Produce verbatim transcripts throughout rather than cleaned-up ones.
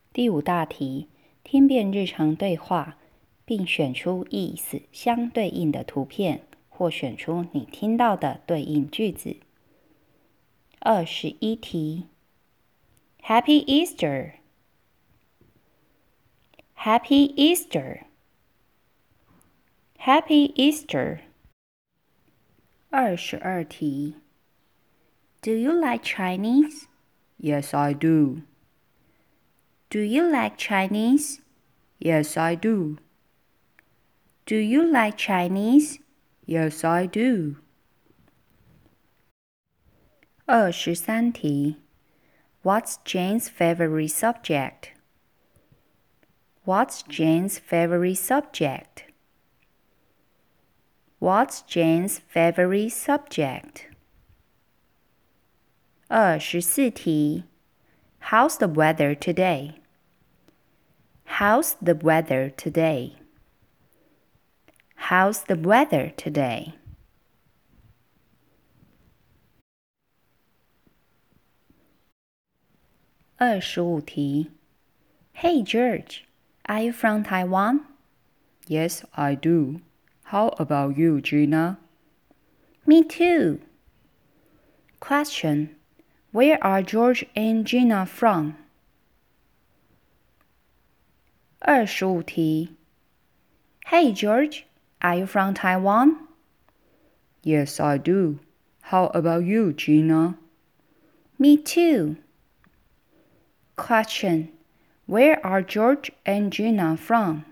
第五大题，听遍日常对话，并选出意思相对应的图片，或选出你听到的对应句子。二十一题 Happy Easter! Happy Easter! Happy Easter! 二十二题 Do you like Chinese? Yes, I do. Do you like Chinese? Yes, I do. Do you like Chinese? Yes, I do. 二十三题 What's Jane's favorite subject? What's Jane's favorite subject? What's Jane's favorite subject? 二十四题 How's the weather today? How's the weather today? How's the weather today? 二十五题 Hey George, are you from Taiwan? Yes, I do. How about you, Gina? Me too. Question, where are George and Gina from? 二十五题 Hey George, are you from Taiwan? Yes, I do. How about you, Gina? Me too. Question, where are George and Gina from?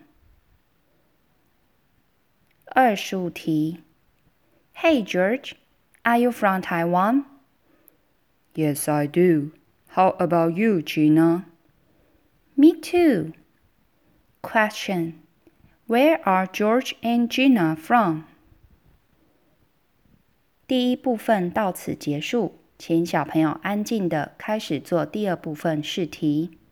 二十五题 Hey George, are you from Taiwan? Yes, I do. How about you, Gina? Me too. Question, where are George and Gina from? 第一部分到此结束，请小朋友安静地开始做第二部分试题。